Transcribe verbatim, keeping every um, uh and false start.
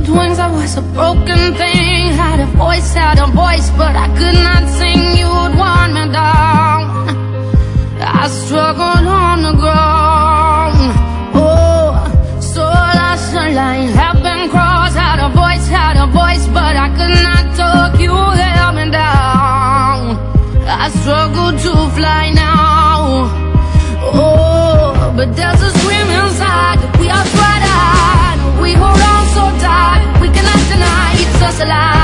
with wings, I was a broken thing. Had a voice, had a voice, but I could not sing. You would want me down. I struggled on the ground. Oh, so last line have been crossed. Had a voice, had a voice, but I could not talk. You held me down. I struggle to fly now. Oh, but there's a scream inside that we are bright-eyed. We hold on so tight, we cannot deny it's us alive.